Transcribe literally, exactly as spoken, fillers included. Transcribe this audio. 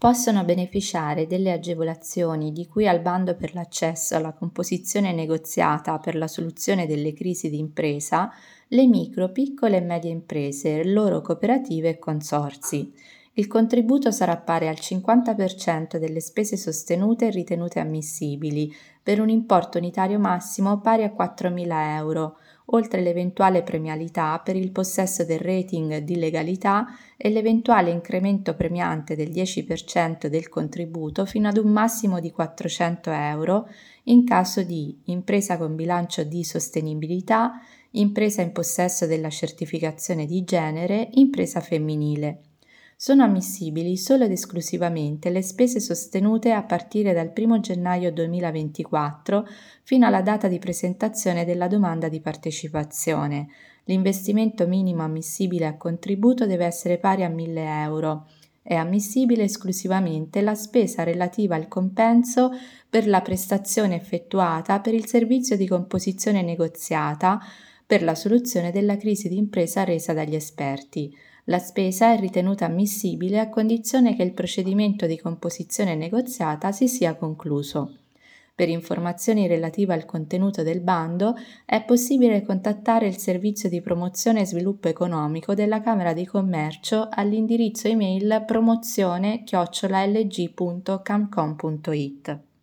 Possono beneficiare delle agevolazioni di cui al bando per l'accesso alla composizione negoziata per la soluzione delle crisi di impresa le micro, piccole e medie imprese, loro cooperative e consorzi. Il contributo sarà pari al cinquanta per cento delle spese sostenute e ritenute ammissibili, per un importo unitario massimo pari a quattromila euro, oltre l'eventuale premialità per il possesso del rating di legalità e l'eventuale incremento premiante del dieci per cento del contributo fino ad un massimo di quattrocento euro in caso di impresa con bilancio di sostenibilità, impresa in possesso della certificazione di genere, impresa femminile. Sono ammissibili solo ed esclusivamente le spese sostenute a partire dal primo gennaio duemilaventiquattro fino alla data di presentazione della domanda di partecipazione. L'investimento minimo ammissibile a contributo deve essere pari a mille euro. È ammissibile esclusivamente la spesa relativa al compenso per la prestazione effettuata per il servizio di composizione negoziata per la soluzione della crisi di impresa resa dagli esperti. La spesa è ritenuta ammissibile a condizione che il procedimento di composizione negoziata si sia concluso. Per informazioni relative al contenuto del bando è possibile contattare il Servizio di Promozione e Sviluppo Economico della Camera di Commercio all'indirizzo email promozione chiocciola l g punto camcom punto it.